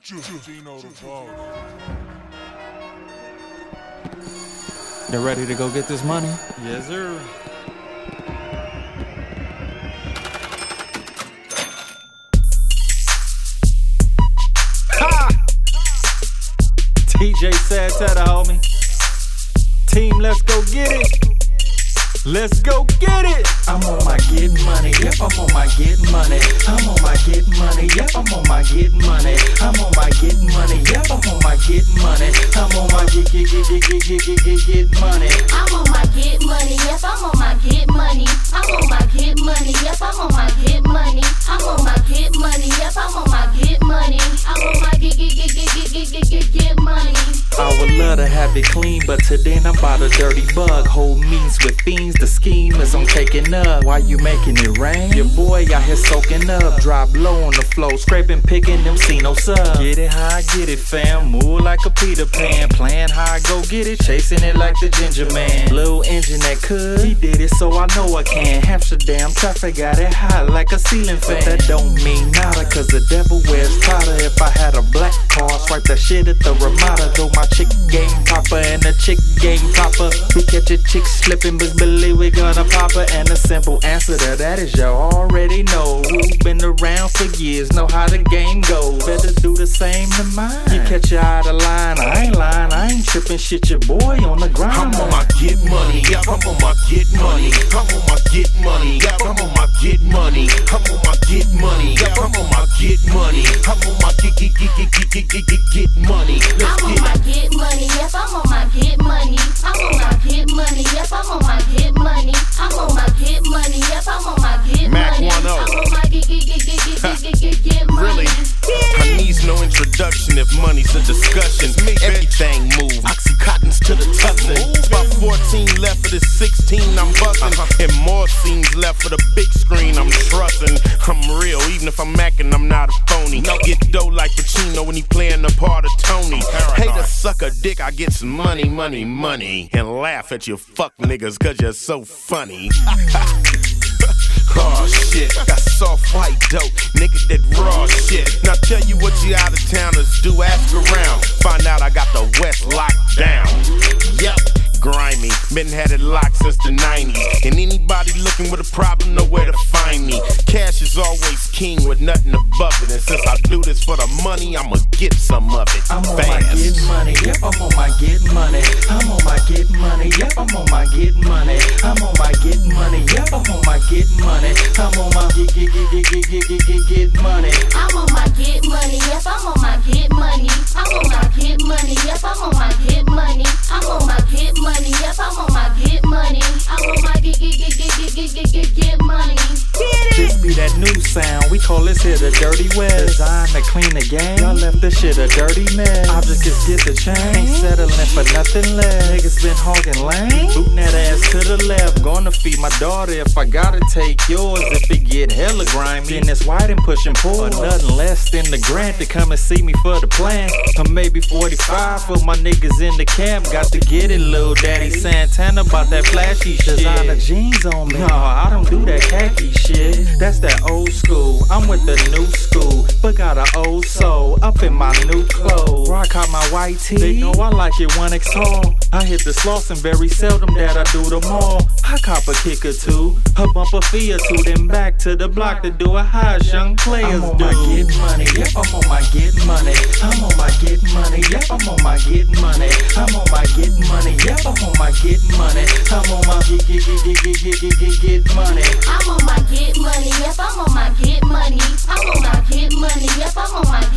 Gino the Boss. They ready to go get this money? Yes, sir. Ha! TJ Santana, homie. Team, let's go get it. Let's go get it. I'm on my get money, yep, I'm on my get money. I'm on my get money, yep, I'm on my get money. I'm on my get money, yep, I'm on my get money. I'm on my get money. I'm on my get money, yep, I'm on my get money. I'm on my get money, yep, I'm on my get money. I'm on my get money, yep, I'm on my get money. I'm on my get money. I would love to have it clean, but today I'm about a dirty bug. Whole means with fiends, the scheme is I'm taking up. Why you making it rain? Your boy out here soaking up. Drop low on the floor, scraping, picking them see no sub. Get it how I get it, fam. Move like a Peter Pan. Playing how I go get it, chasing it like the Ginger Man. Little engine that could, he did it so I know I can. Amsterdam traffic got it high like a ceiling fan. But that don't mean nada, cause the devil wears Prada. If I had a black car, swipe that shit at the Ramada. Though my chick game proper and the chick game proper. We catch a chick slipping, but believe we gonna pop her. And the simple answer to that is you already know. Who's been around for years, know how the game goes. Better do the same to mine. You catch you out of line, I ain't lying, I ain't tripping shit. Your boy on the grind. I'm on my get money, yep, I'm on my get money. I'm on my get money, yep, I'm on my get money. I'm on my get money, yep, I'm on my get money. I'm on my get money. Let's I'm on my get money, yep, I'm on my get money. I'm on my get money, yep, I'm on my get money. I'm on my get money, yep, I'm on my get Mac money. 1-0. I'm on my get money. Really? I needs no introduction if money's a discussion. Everything move. Oxycontins to the tussin'. About 14 left for the 16 I'm bustin'. And more scenes left for the big screen I'm trustin'. I'm real, even if I'm acting, I'm not a phony. Get dough like Pacino when he playin' the part of Tony. Hate a sucker dick, I get some money, money, money. And laugh at you fuck niggas cause you're so funny. Oh shit, got soft white dope, nigga that raw shit. Now tell you what you out of towners do, ask around. Find out I got the West locked down. Yep, grimy, been had it locked since the 90s. And anybody looking with a problem know where to find me. Cash is always king with nothing above it. And since I do this for the money, I'ma get some of it. I'm on my get money, yep, I'm on my get money. I'm on my get money, yep, I'm on my get money. I'm on my get money, yep, I'm on my get money. I'm on my get money. I'm on my get money, yep, I'm on my get money. I'm on my get money, yep, I'm on my get money. I'm on my get money, yep, I'm on my get money. I'm on my get money. This be that new sound, we call this here the Dirty West. Designed to clean the game, y'all left this shit a dirty mess. Objects just get the chain, ain't settling for nothing less. Niggas been hogging lane, booting that ass to the left. Gonna feed my daughter if I gotta take yours. If it get hella grimy, then it's white and push and pull. Or nothing less than the grant to come and see me for the plan. Or maybe 45 for my niggas in the camp. Got to get it, Lil Daddy Santana, about that flashy shit. Designer jeans on me, no, I don't do that khaki shit. That's that old school, I'm with the new school. But got an old soul, up in my new clothes. Rock out my white tee, they know I like it 1X tall. I hit the sloss and very seldom that I do them all. I cop a kick or two, a bump a fee or two, then back to the block to do a high young players I'm on do. my get money, yep, I'm on my get money. I'm on my get money, yep, I'm on my get money. I'm on my get money, yep, I'm on my get money. I'm on my get money. I'm on my get money, yep, I'm on my get money. I'm on my get money, yep, I'm on my